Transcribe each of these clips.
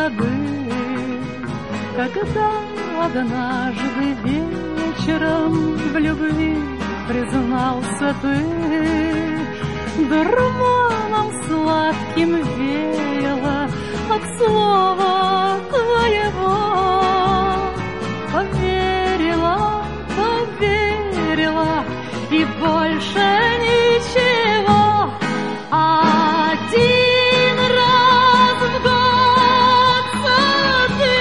сады. Когда однажды вечером в любви признался ты, дурманом сладким веяло от слова твоего. Поверила, поверила, и больше ничего. Один раз в год сады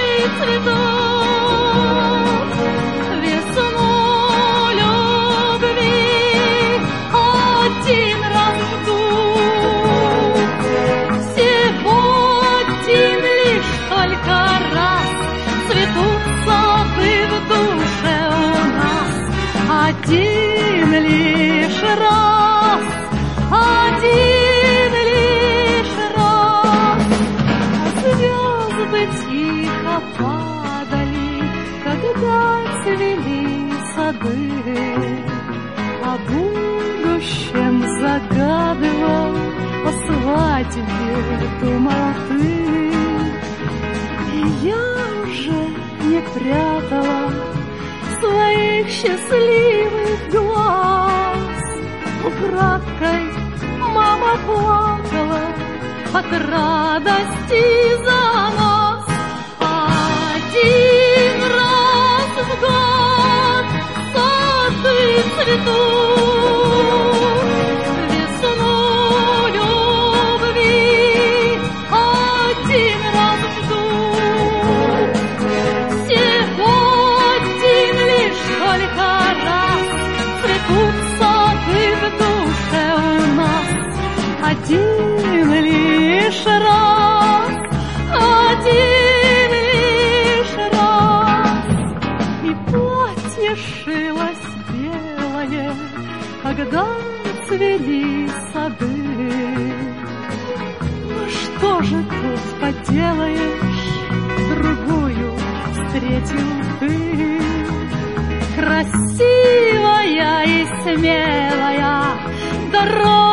цветут, весну любви один раз ждут. Всего один лишь только раз цветут сады в душе у нас. Один лишь раз, один лишь раз. Звезды тихо падали, когда цвели сады. О будущем загадывал, о свадьбе думал ты. И я уже не прятала своих счастливых глаз. Украдкой мама плакала от радости за нас. Один раз в год сады цветут, весну любви один раз ждут. Всего один лишь только раз цветут сады в душе у нас. Один лишь раз, один лишь раз. И платье шилось белое, когда цвели сады. Ну что же тут поделаешь, другую встретил ты. Красивая и смелая дорога